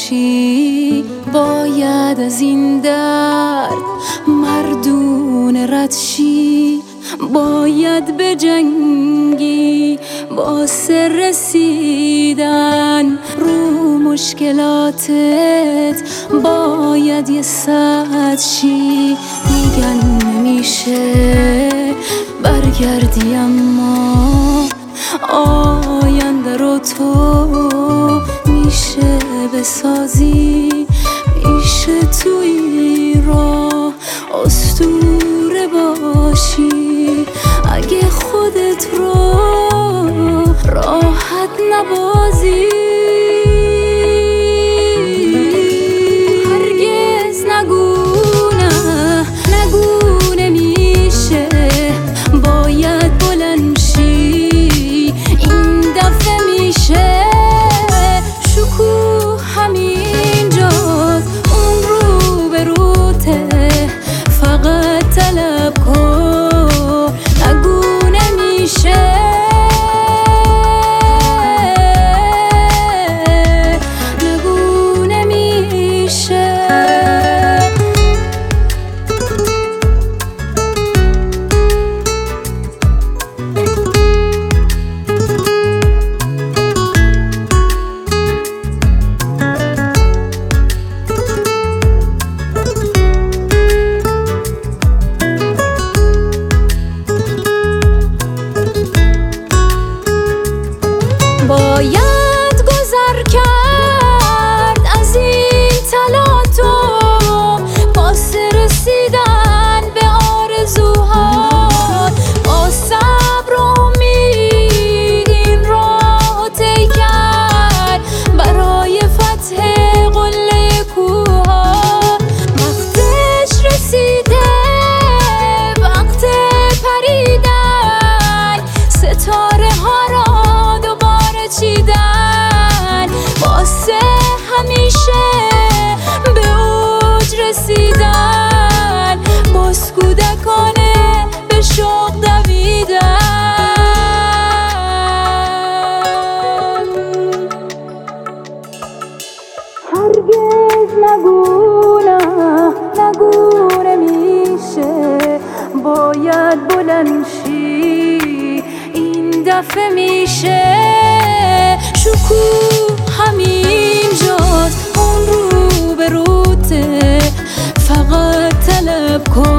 شی، باید از این درد مردونه رد شی، باید بجنگی واسه رسیدن رو مشکلاتت، باید یه ساعت شی. میگن نمیشه برگردی اما آینده رو تو میشه بسازی، میشه توی راه اسطوره باشی اگه خودت رو راحت نبازی. هرگز نگو نه، نگو نمیشه، باید بلند شی، این دفعه میشه. شکوه همینجاست، اون رو به روته، فقط طلب کن. نگو نمیشه، نگو نمیشه. باید گذر کرد از این تلاطم واسه رسیدن به آرزوها، با صبر و امید این راه طی کرد برای فتح قله کوها. وقتش رسیده، وقت پریدن، ستاره ها را چیدن، واسه همیشه به اوج رسیدن، باز کودکانه به شوق دویدن. هرگز نگو نه، نگو نمیشه، باید بلند شی، این دفعه میشه. شکوه همینجاست، اون رو به روته، فقط طلب کن.